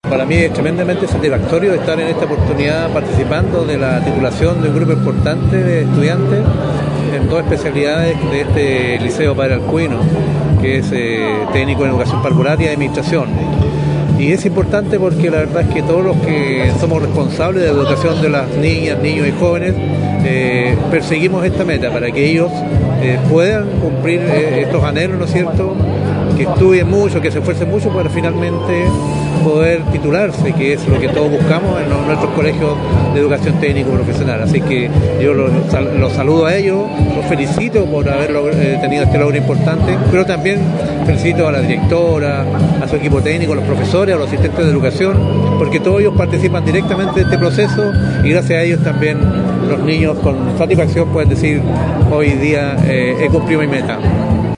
Para mí es tremendamente satisfactorio estar en esta oportunidad participando de la titulación de un grupo importante de estudiantes en dos especialidades de este Liceo Padre Alcuino, que es técnico en educación parvularia y administración. Y es importante porque la verdad es que todos los que somos responsables de la educación de las niñas, niños y jóvenes perseguimos esta meta para que ellos puedan cumplir estos anhelos, ¿no es cierto?, que estudien mucho, que se esfuercen mucho para finalmente poder titularse, que es lo que todos buscamos en nuestros colegios de educación técnico profesional. Así que yo los saludo a ellos, los felicito por haber tenido este logro importante, pero también felicito a la directora, a su equipo técnico, a los profesores, a los asistentes de educación, porque todos ellos participan directamente de este proceso y gracias a ellos también los niños con satisfacción pueden decir: hoy día he cumplido mi meta.